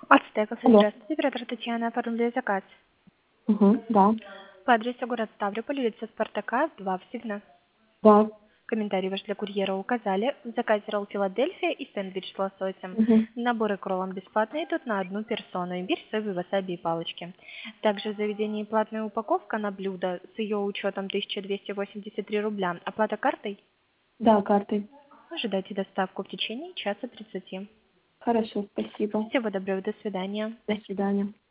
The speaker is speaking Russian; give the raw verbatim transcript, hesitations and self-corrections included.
Ацтеков, Алло. здравствуйте, оператор Татьяна, оформляю заказ. Угу, да, По адресу город Ставрополь, улица Спартака, два в Сигна. да. Комментарий ваш для курьера указали. В заказе ролл Филадельфия и сэндвич с лососем. Угу. Наборы к роллам бесплатные идут на одну персону. Имбирь, соевый, васаби и палочки. Также в заведении платная упаковка на блюдо с ее учетом тысяча двести восемьдесят три рубля. Оплата картой? Да, картой. Ожидайте доставку в течение часа тридцати. Хорошо, спасибо. Всего доброго, до свидания. До свидания.